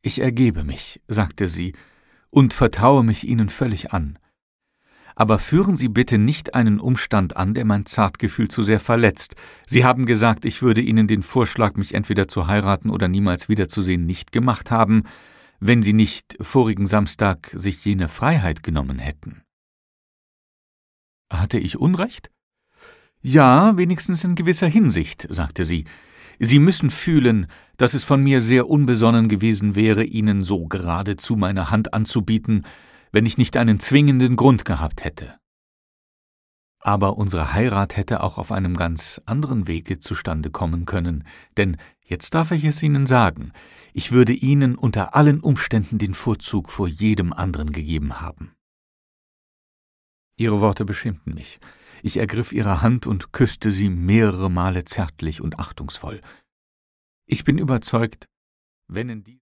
»Ich ergebe mich«, sagte sie, »und vertraue mich Ihnen völlig an. Aber führen Sie bitte nicht einen Umstand an, der mein Zartgefühl zu sehr verletzt. Sie haben gesagt, ich würde Ihnen den Vorschlag, mich entweder zu heiraten oder niemals wiederzusehen, nicht gemacht haben, wenn Sie nicht vorigen Samstag sich jene Freiheit genommen hätten.« »Hatte ich Unrecht?« »Ja, wenigstens in gewisser Hinsicht«, sagte sie. »Sie müssen fühlen, dass es von mir sehr unbesonnen gewesen wäre, Ihnen so geradezu meine Hand anzubieten, wenn ich nicht einen zwingenden Grund gehabt hätte. Aber unsere Heirat hätte auch auf einem ganz anderen Wege zustande kommen können, denn, jetzt darf ich es Ihnen sagen, ich würde Ihnen unter allen Umständen den Vorzug vor jedem anderen gegeben haben.« Ihre Worte beschämten mich. Ich ergriff ihre Hand und küsste sie mehrere Male zärtlich und achtungsvoll. Ich bin überzeugt, wenn in